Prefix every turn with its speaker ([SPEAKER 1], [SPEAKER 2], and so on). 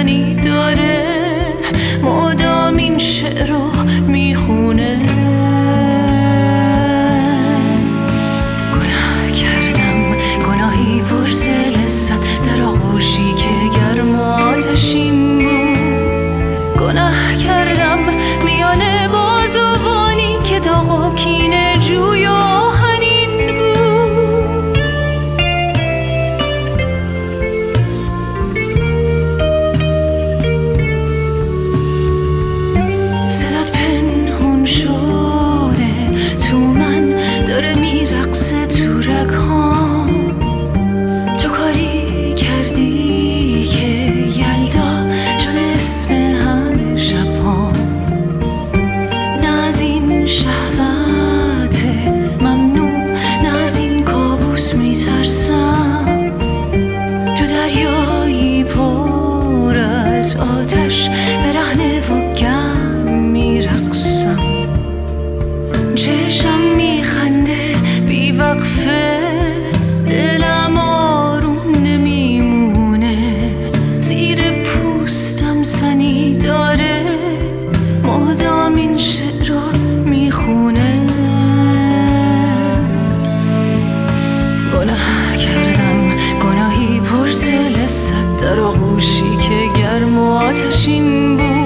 [SPEAKER 1] زنی داره مدام این شعر رو میخونه. گناه کردم گناهی پرز لذت در آغوشی که گرم و آتشین بود. گناه کردم میان بازوانی که داغ و کینه جوی و آهنین بود. صدات پنهون شده تو من داره میرقصه تو رگهام. تو کاری کردی که یلدا شده اسم همه شبهام. نه از این شهوت ممنوع نه از این کابوس میترسم. تو دریایی پر از آتش برهنه و گرم میرقصم. چشم میخنده بیوقفه دلم آروم نمیمونه. زیر پوستم زنی داره مدام این شعر رو میخونه. گناه کردم گناهی پرز لذت در آغوشی که گرم و آتشین بود.